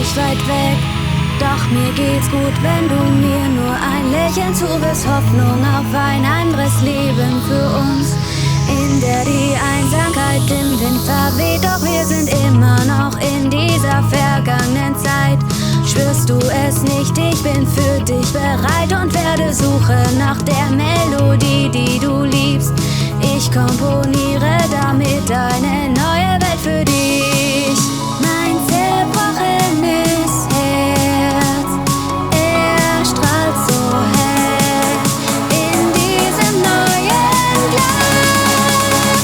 nicht weit weg. Doch mir geht's gut, wenn du mir nur ein Lächeln zuwirfst. Hoffnung auf ein anderes Leben für uns, in der die Einsamkeit im Wind verweht. Doch wir sind immer noch in dieser vergangenen Zeit. Spürst du es nicht? Ich bin für dich bereit und werde suchen nach der Melodie, die du liebst. Ich komponiere damit eine neue Welt für dich. Mein zerbrochenes Herz, er strahlt so hell in diesem neuen Glas.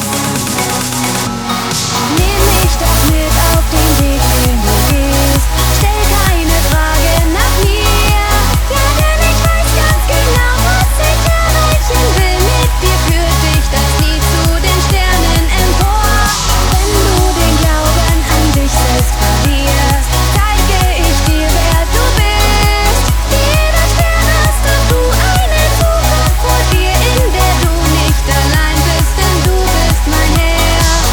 Nimm mich doch mit auf den Weg, den du gehst. Stell keine Frage nach mir, ja, denn ich weiß ganz genau, was ich erreichen will. Mit dir führt dich das Lied zu den Sternen empor. Wenn du den Glauben an dich selbst verlierst, zeige ich dir, wer du bist. Jeder Stern hast doch du eine Zukunft vor dir, in der du nicht allein bist, denn du bist mein Herz.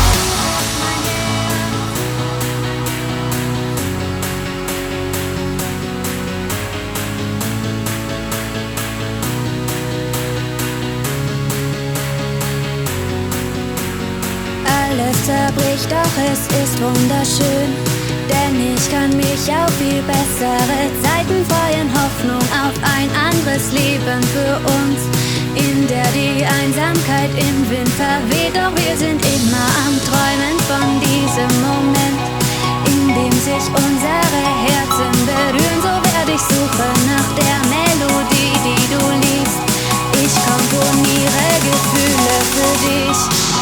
Alles zerbricht, doch es ist wunderschön, denn ich kann mich auf viel bessere Zeiten freuen. Hoffnung auf ein anderes Leben für uns, in der die Einsamkeit im Wind verweht. Doch wir sind immer am Träumen von diesem Moment, in dem sich unsere Herzen berühren. So werde ich suchen nach der Melodie, die du liebst. Ich komponiere Gefühle für dich.